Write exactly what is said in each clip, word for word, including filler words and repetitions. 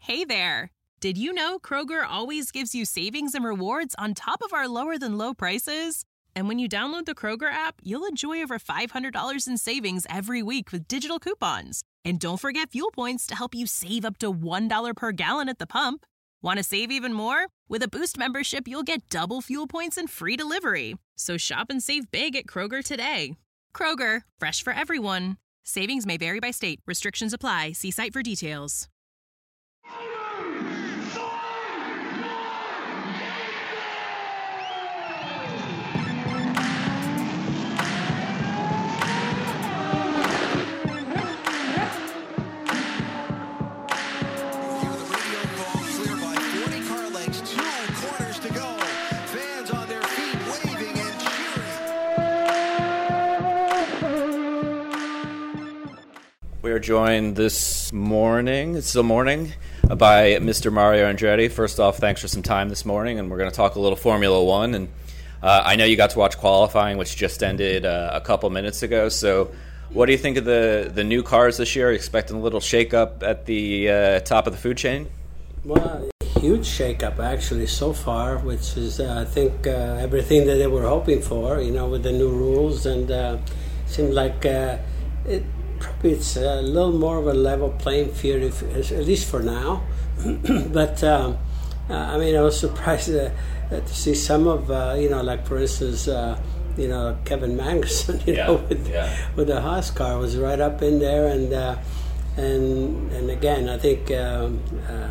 Hey there! Did you know Kroger always gives you savings and rewards on top of our lower-than-low prices? And when you download the Kroger app, you'll enjoy over five hundred dollars in savings every week with digital coupons. And don't forget fuel points to help you save up to one dollar per gallon at the pump. Want to save even more? With a Boost membership, you'll get double fuel points and free delivery. So shop and save big at Kroger today. Kroger, fresh for everyone. Savings may vary by state. Restrictions apply. See site for details. We are joined this morning, it's still morning, by Mister Mario Andretti. First off, thanks for some time this morning, and we're going to talk a little Formula One. And uh, I know you got to watch qualifying, which just ended uh, a couple minutes ago. So what do you think of the, the new cars this year? Are you expecting a little shake-up at the uh, top of the food chain? Well, huge shake-up, actually, so far, which is, uh, I think, uh, everything that they were hoping for, you know, with the new rules. And uh, it seemed like uh, it... Probably it's a little more of a level playing field, if, at least for now. But um, uh, I mean, I was surprised uh, to see some of, uh, you know, like for instance, uh, you know, Kevin Magnussen, you yeah, know, with, yeah. with the Haas car was right up in there, and uh, and and again, I think um,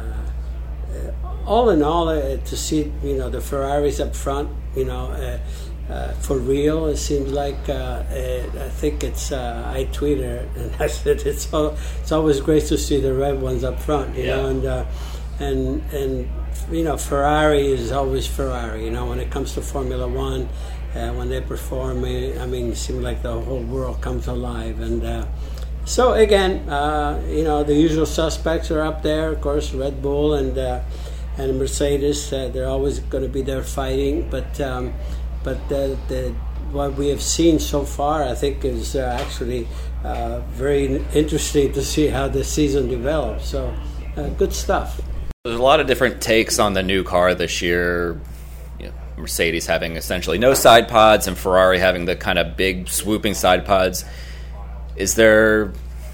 uh, all in all, uh, to see, you know, the Ferraris up front, you know. Uh, Uh, for real, it seems like uh, it, I think it's. Uh, I tweeted and I said it's all, it's always great to see the red ones up front, you yeah. know, and uh, and and you know Ferrari is always Ferrari, you know, when it comes to Formula One, uh, when they perform, I mean, it seems like the whole world comes alive, and uh, so again, uh, you know, the usual suspects are up there, of course, Red Bull and uh, and Mercedes. Uh, they're always going to be there fighting, but. Um, But the, the, what we have seen so far, I think, is uh, actually uh, very interesting to see how the season develops. So, uh, good stuff. There's a lot of different takes on the new car this year. You know, Mercedes having essentially no side pods and Ferrari having the kind of big swooping side pods. Is there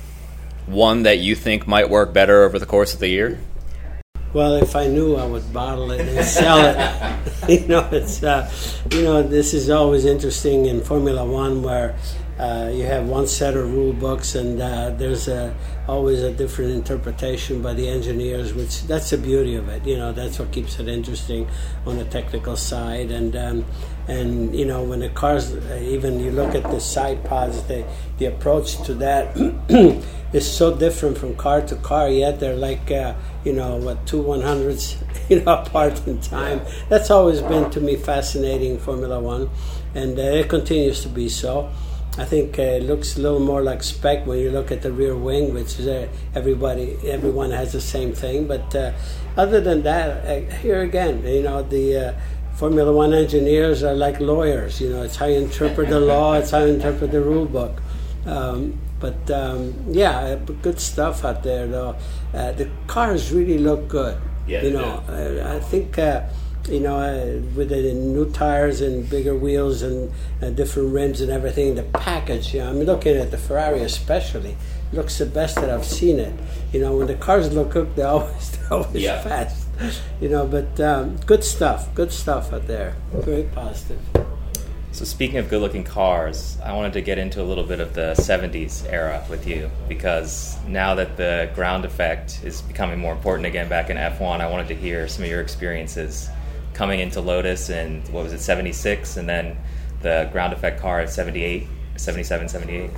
one that you think might work better over the course of the year? Well, if I knew, I would bottle it and sell it. you know, it's uh, you know, this is always interesting in Formula One, where uh, you have one set of rule books, and uh, there's a, always a different interpretation by the engineers. Which that's the beauty of it. You know, that's what keeps it interesting on the technical side. And um, and you know, when the cars, even you look at the side pods, the the approach to that is so different from car to car. Yet they're like. Uh, you know, what, two one hundredths, you know, apart in time. That's always been, to me, fascinating in Formula One, and uh, it continues to be so. I think uh, it looks a little more like spec when you look at the rear wing, which is uh, everybody, everyone has the same thing. But uh, other than that, uh, here again, you know, the uh, Formula One engineers are like lawyers. You know, it's how you interpret the law, it's how you interpret the rule book. Um, But, um, yeah, good stuff out there, though. Uh, the cars really look good. Yeah, you know, uh, I think, uh, you know, uh, with the new tires and bigger wheels and uh, different rims and everything, the package, you know, I'm looking at the Ferrari especially, looks the best that I've seen it. You know, when the cars look good, they're always, they're always yeah. fast. You know, but um, good stuff, good stuff out there. Very positive. So speaking of good-looking cars, I wanted to get into a little bit of the seventies era with you, because now that the ground effect is becoming more important again back in F one, I wanted to hear some of your experiences coming into Lotus in, what was it, seventy-six, and then the ground effect car at seventy-eight, seventy-seven, seventy-eight.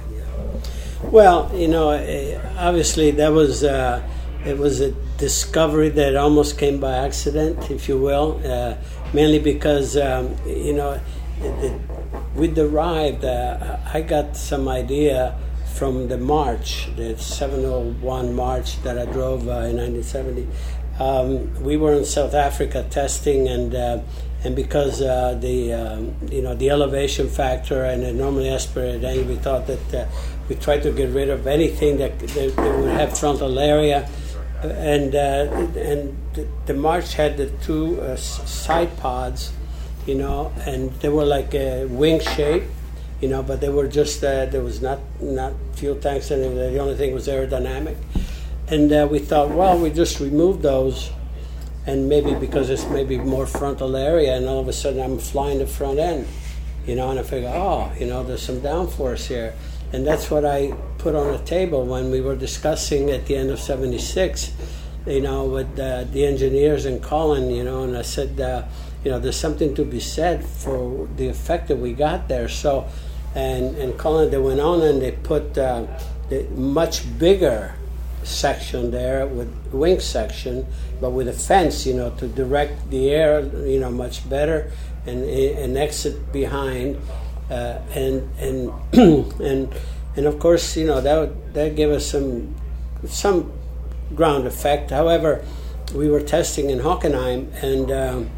Well, you know, obviously that was uh, it was a discovery that almost came by accident, if you will, uh, mainly because um, you know. It, it, we derived, uh, I got some idea from the March, the seven oh one March that I drove uh, in nineteen seventy. Um, we were in South Africa testing, and uh, and because uh, the um, you know the elevation factor and the normally aspirated engine, we thought that uh, we tried to get rid of anything that, that, that would have frontal area. and uh, and the, the March had the two uh, side pods, you know, and they were like a wing shape, you know, but they were just uh, there was not not fuel tanks in it. The only thing was aerodynamic, and uh, we thought, well, we just removed those, and maybe because it's maybe more frontal area, and all of a sudden I'm flying the front end, you know, and I figure, oh, you know, there's some downforce here. And that's what I put on the table when we were discussing at the end of seventy-six, you know, with uh, the engineers and Colin, you know, and I said, uh, you know, there's something to be said for the effect that we got there. So, and, and Colin, they went on and they put uh, the much bigger section there with wing section, but with a fence, you know, to direct the air, you know, much better, and an exit behind. Uh, and and and and of course, you know, that would, that gave us some some ground effect. However, we were testing in Hockenheim, and um,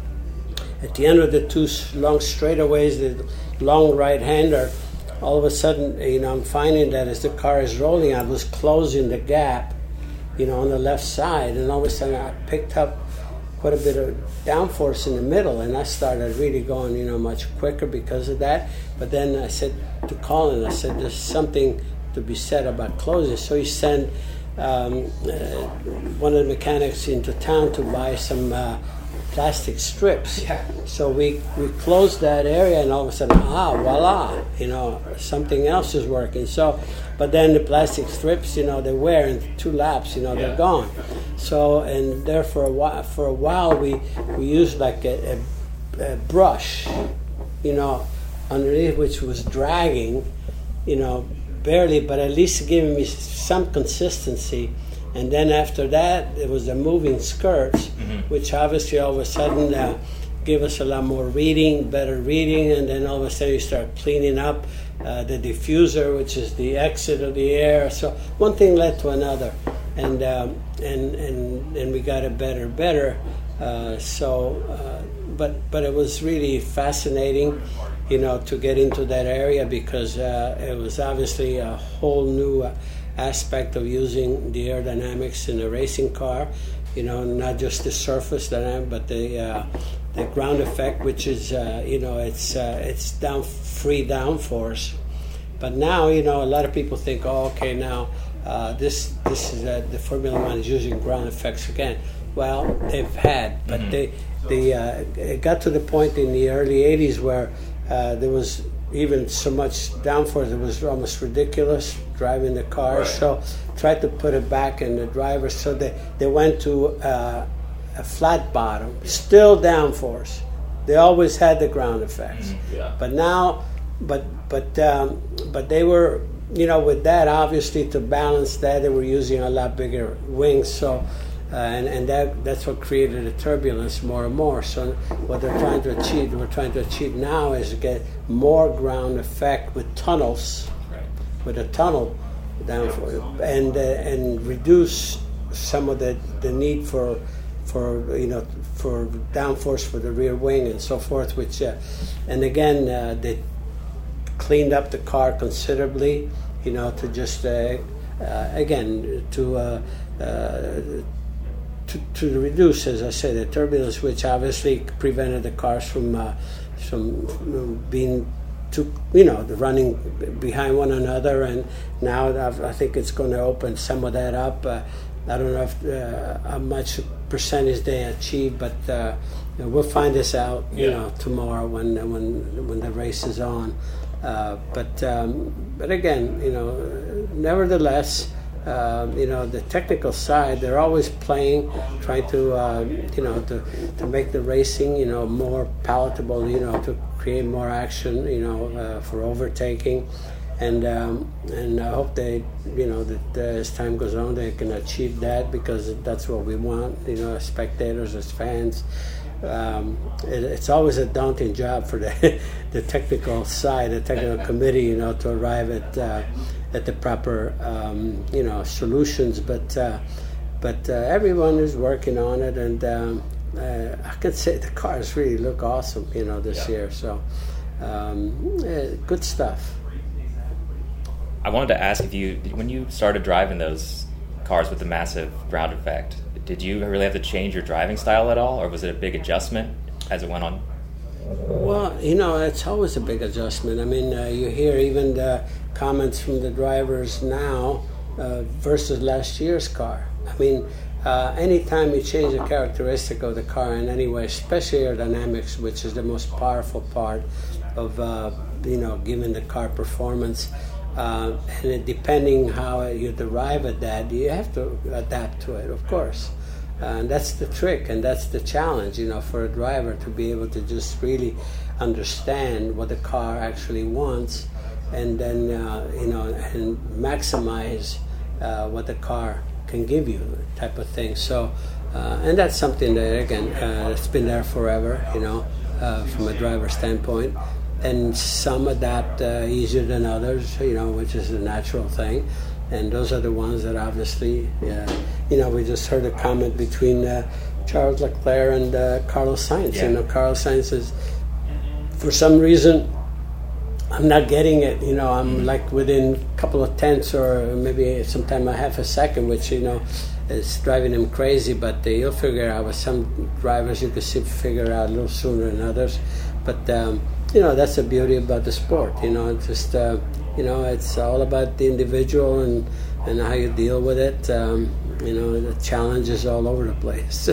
at the end of the two long straightaways, the long right-hander, all of a sudden, you know, I'm finding that as the car is rolling, I was closing the gap, you know, on the left side, and all of a sudden I picked up quite a bit of downforce in the middle, and I started really going, you know, much quicker because of that. But then I said to Colin, I said, there's something to be said about closing. So he sent um, uh, one of the mechanics into town to buy some uh, plastic strips. Yeah. So we, we closed that area, and all of a sudden, ah, voila, you know, something else is working. So, but then the plastic strips, you know, they wear in two laps, you know, yeah. They're gone. So, and there for a while, for a while we, we used like a, a, a brush, you know, underneath which was dragging, you know, barely, but at least giving me some consistency. And then after that, it was the moving skirts, mm-hmm. which obviously all of a sudden uh, gave us a lot more reading, better reading, and then all of a sudden you start cleaning up uh, the diffuser, which is the exit of the air. So one thing led to another, and um, and and and we got it better, better. Uh, so, uh, but but it was really fascinating, you know, to get into that area because uh, it was obviously a whole new Uh, aspect of using the aerodynamics in a racing car, you know, not just the surface dynamic, but the uh, the ground effect, which is uh, you know, it's uh, it's down free downforce. But now, you know, a lot of people think, oh, okay, now uh, this this is uh, the Formula One is using ground effects again. Well, they've had, but mm-hmm. they they uh, it got to the point in the early eighties where uh, there was even so much downforce, it was almost ridiculous driving the car. Right. So tried to put it back in the driver. So they, they went to uh, a flat bottom, still downforce. They always had the ground effects. Mm-hmm. Yeah. But now, but but um, but they were, you know, with that, obviously to balance that, they were using a lot bigger wings. So. Uh, and and that that's what created the turbulence more and more. So what they're trying to achieve, we're trying to achieve now is to get more ground effect with tunnels, right. with a tunnel down for and uh, and reduce some of the, the need for for you know for downforce for the rear wing and so forth. Which uh, and again uh, they cleaned up the car considerably, you know, to just uh, uh, again to. Uh, uh, To, to reduce, as I said, the turbulence, which obviously prevented the cars from uh, from being too, you know, running behind one another. And now I've, I think it's going to open some of that up. Uh, I don't know if, uh, how much percentage they achieve, but uh, you know, we'll find this out, you yeah. know, tomorrow when when when the race is on. Uh, but um, but again, you know, nevertheless. Uh, you know, the technical side, they're always playing, trying to, uh, you know, to, to make the racing, you know, more palatable, you know, to create more action, you know, uh, for overtaking. And um, and I hope they, you know, that uh, as time goes on, they can achieve that because that's what we want, you know, as spectators, as fans. Um, it, it's always a daunting job for the the technical side, the technical committee, you know, to arrive at uh, at the proper, um, you know, solutions. But uh, but uh, everyone is working on it, and um, uh, I can say the cars really look awesome, you know, this yeah. year. So um, uh, good stuff. I wanted to ask if you, when you started driving those cars with the massive ground effect. Did you really have to change your driving style at all, or was it a big adjustment as it went on? Well, you know, it's always a big adjustment. I mean, uh, you hear even the comments from the drivers now uh, versus last year's car. I mean, uh, anytime you change the characteristic of the car in any way, especially aerodynamics, which is the most powerful part of, uh, you know, giving the car performance, uh, and it, depending how you derive at that, you have to adapt to it, of course. Uh, and that's the trick, and that's the challenge, you know, for a driver to be able to just really understand what the car actually wants, and then uh, you know, and maximize uh, what the car can give you, type of thing. So, uh, and that's something that again, uh, it's been there forever, you know, uh, from a driver standpoint. And some adapt uh, easier than others, you know, which is a natural thing. And those are the ones that obviously, uh, you know, we just heard a comment between uh, Charles Leclerc and uh, Carlos Sainz. Yeah. You know, Carlos Sainz is, for some reason, I'm not getting it. You know, I'm like within a couple of tenths or maybe sometime a half a second, which, you know, is driving him crazy. But uh, you'll figure out with some drivers, you can see figure out a little sooner than others. But, um, you know, that's the beauty about the sport. You know, it's just... Uh, You know, it's all about the individual and, and how you deal with it. Um, you know, the challenge is all over the place.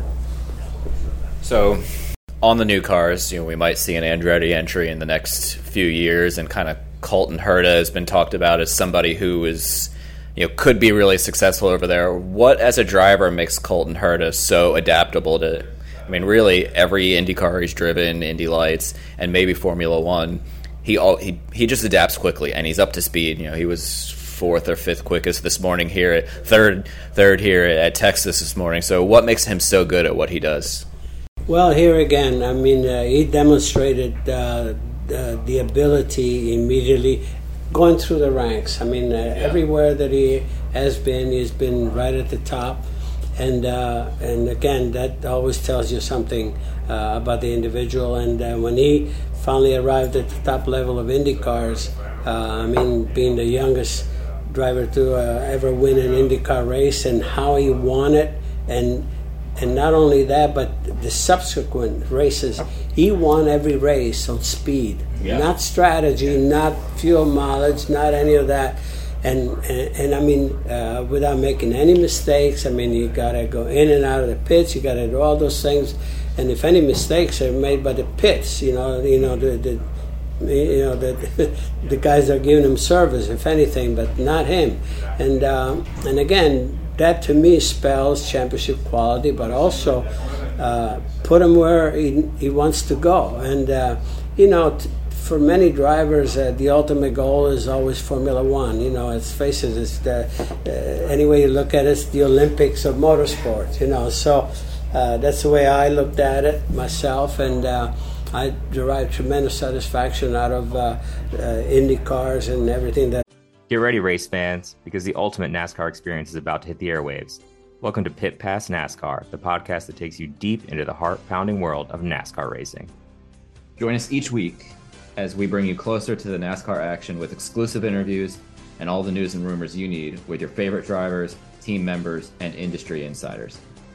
So, on the new cars, you know, we might see an Andretti entry in the next few years, and kind of Colton Herta has been talked about as somebody who is, you know, could be really successful over there. What, as a driver, makes Colton Herta so adaptable to, I mean, really every Indy car he's driven, Indy Lights, and maybe Formula One? He all he he just adapts quickly, and he's up to speed. You know, he was fourth or fifth quickest this morning here, third third here at Texas this morning. So, what makes him so good at what he does? Well, here again, I mean, uh, he demonstrated uh, the, the ability immediately going through the ranks. I mean, uh, yeah. everywhere that he has been, he's been right at the top, and uh, and again, that always tells you something uh, about the individual. And uh, when he finally arrived at the top level of Indy cars, uh, I mean, being the youngest driver to uh, ever win an IndyCar race, and how he won it, and and not only that, but the subsequent races, he won every race on speed, yeah. not strategy, not fuel mileage, not any of that. And, and, and I mean, uh, without making any mistakes. I mean, you got to go in and out of the pits, you got to do all those things. And if any mistakes are made by the pits, you know, you know the, the you know the the guys that are giving him service, if anything, but not him. And um, and again, that to me spells championship quality, but also uh, put him where he he wants to go. And uh, you know. T- For many drivers, uh, the ultimate goal is always Formula One. You know, let's face it, it's the, uh, any way you look at it, it's the Olympics of motorsport, you know. So uh, that's the way I looked at it myself, and uh, I derived tremendous satisfaction out of uh, uh, Indy cars and everything that... Get ready, race fans, because the ultimate NASCAR experience is about to hit the airwaves. Welcome to Pit Pass NASCAR, the podcast that takes you deep into the heart-pounding world of NASCAR racing. Join us each week as we bring you closer to the NASCAR action with exclusive interviews and all the news and rumors you need with your favorite drivers, team members, and industry insiders.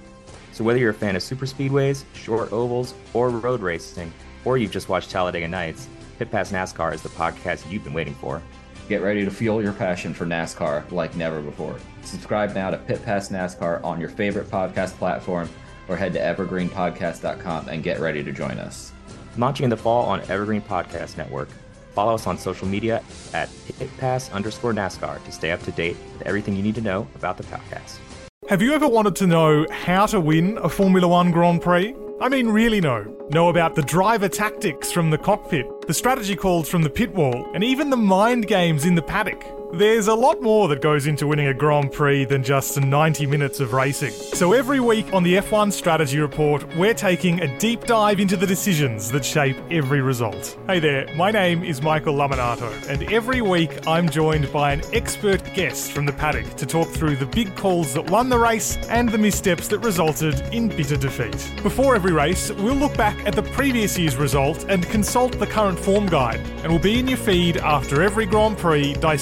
So whether you're a fan of super speedways, short ovals, or road racing, or you've just watched Talladega Nights, Pit Pass NASCAR is the podcast you've been waiting for. Get ready to fuel your passion for NASCAR like never before. Subscribe now to Pit Pass NASCAR on your favorite podcast platform, or head to evergreen podcast dot com and get ready to join us. Launching in the fall on Evergreen Podcast Network. Follow us on social media at pitpass underscore NASCAR to stay up to date with everything you need to know about the podcast. Have you ever wanted to know how to win a Formula One Grand Prix? I mean, really know. Know about the driver tactics from the cockpit, the strategy calls from the pit wall, and even the mind games in the paddock. There's a lot more that goes into winning a Grand Prix than just ninety minutes of racing. So every week on the F one Strategy Report, we're taking a deep dive into the decisions that shape every result. Hey there, my name is Michael Laminato, and every week I'm joined by an expert guest from the paddock to talk through the big calls that won the race and the missteps that resulted in bitter defeat. Before every race, we'll look back at the previous year's result and consult the current form guide, and we'll be in your feed after every Grand Prix dissecting the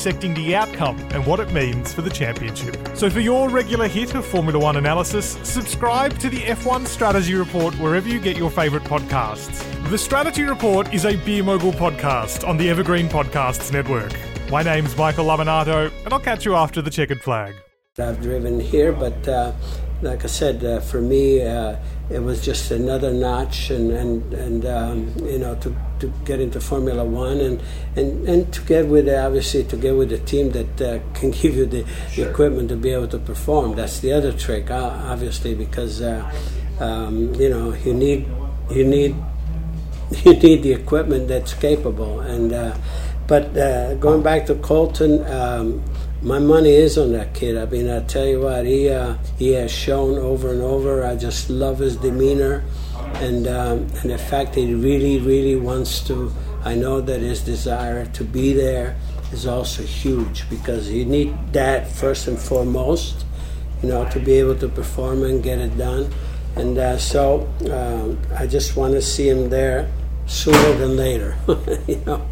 the outcome and what it means for the championship. So for your regular hit of Formula One analysis, subscribe to the F one Strategy Report wherever you get your favourite podcasts. The Strategy Report is a Beer Mogul podcast on the Evergreen Podcasts Network. My name's Michael Laminato, and I'll catch you after the checkered flag. I've driven here, but uh, like I said, uh, for me, uh, it was just another notch, and and, and um, you know, to, to get into Formula One, and, and, and to get with obviously to get with a team that uh, can give you the, sure. the equipment to be able to perform. That's the other trick, uh, obviously, because uh, um, you know you need you need you need the equipment that's capable. And uh, but uh, going back to Colton. Um, My money is on that kid. I mean, I tell you what, he uh, he has shown over and over. I just love his demeanor, and um, and the fact that he really, really wants to. I know that his desire to be there is also huge, because you need that first and foremost, you know, to be able to perform and get it done. And uh, so um, I just want to see him there sooner than later, you know.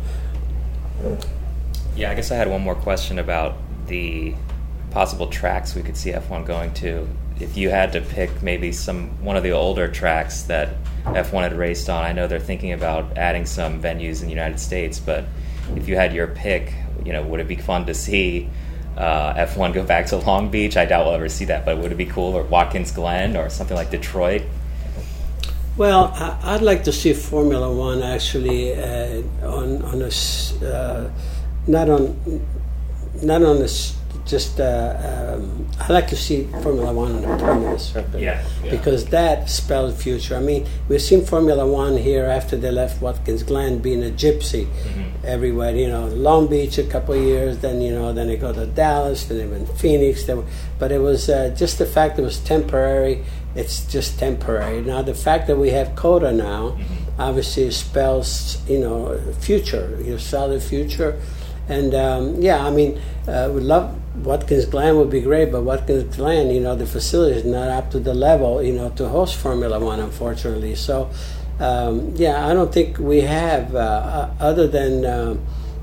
Yeah, I guess I had one more question about the possible tracks we could see F one going to. If you had to pick maybe some one of the older tracks that F one had raced on, I know they're thinking about adding some venues in the United States, but if you had your pick, you know, would it be fun to see uh, F one go back to Long Beach? I doubt we'll ever see that, but would it be cool, or Watkins Glen, or something like Detroit? Well, I'd like to see Formula One actually uh, on on a uh, not on. Not on this, just uh, um, I like to see Formula One on the terminus circuit, yeah, yeah. because that spells future. I mean, we've seen Formula One here after they left Watkins Glen being a gypsy mm-hmm. everywhere. You know, Long Beach a couple of years, then you know, then they go to Dallas, then they went to Phoenix. They were, but it was uh, just the fact that it was temporary. It's just temporary. Now the fact that we have COTA now, mm-hmm. obviously spells you know future, you know, solid future. And um, yeah, I mean, uh, we love Watkins Glen would be great, but Watkins Glen, you know, the facility is not up to the level, you know, to host Formula One, unfortunately. So, um, yeah, I don't think we have, uh, other than, uh,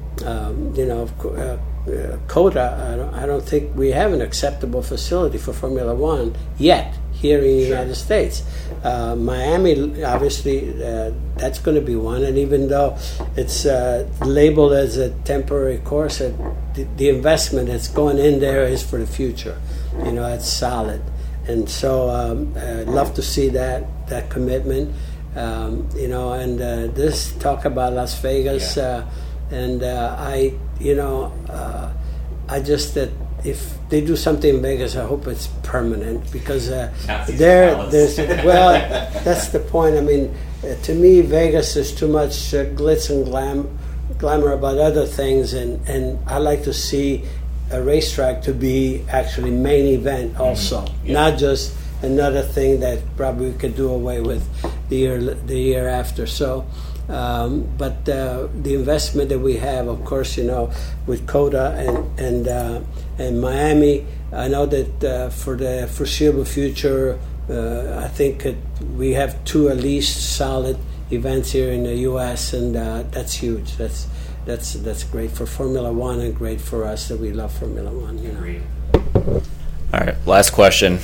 um, you know, uh, uh, COTA, I don't, I don't think we have an acceptable facility for Formula One yet here in the sure. United States. Uh, Miami, obviously, uh, that's going to be one. And even though it's uh, labeled as a temporary course, uh, the, the investment that's going in there is for the future. You know, it's solid. And so um, I'd love to see that that commitment. Um, you know, and uh, this talk about Las Vegas, yeah. uh, and uh, I, you know, uh, I just that. If they do something in Vegas, I hope it's permanent, because uh, there, there's well, that's the point. I mean, uh, to me, Vegas is too much uh, glitz and glam, glamour about other things, and, and I like to see a racetrack to be actually main event also, mm-hmm. yeah. not just another thing that probably we could do away with the year the year after. So. Um, but uh, the investment that we have, of course, you know, with COTA and and uh, and Miami, I know that uh, for the foreseeable future, uh, I think it, we have two at least solid events here in the U S, and uh, that's huge. That's that's that's great for Formula One, and great for us that we love Formula One. You know. All right, last question.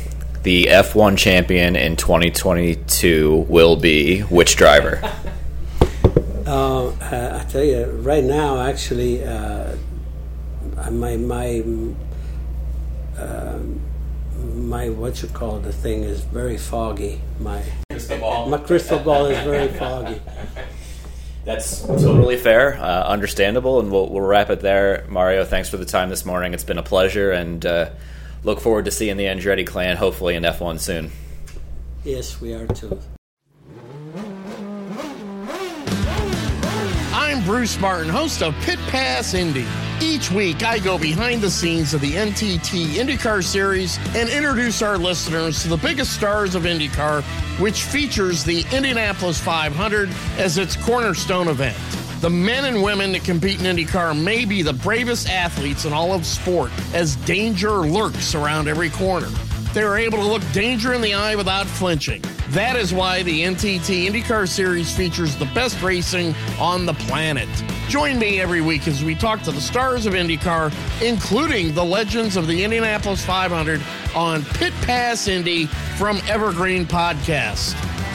The F one champion in twenty twenty-two will be which driver? Uh, I tell you, right now, actually, uh, my my uh, my what you call the thing is very foggy. My crystal ball. My crystal ball is very foggy. That's totally fair, uh, understandable, and we'll we'll wrap it there. Mario, thanks for the time this morning. It's been a pleasure, and uh, look forward to seeing the Andretti clan hopefully in F one soon. Yes, we are too. I'm Bruce Martin, host of Pit Pass Indy. Each week, I go behind the scenes of the N T T IndyCar Series and introduce our listeners to the biggest stars of IndyCar, which features the Indianapolis five hundred as its cornerstone event. The men and women that compete in IndyCar may be the bravest athletes in all of sport, as danger lurks around every corner. they were able to look danger in the eye without flinching. That is why the N T T IndyCar Series features the best racing on the planet. Join me every week as we talk to the stars of IndyCar, including the legends of the Indianapolis five hundred on Pit Pass Indy from Evergreen Podcast.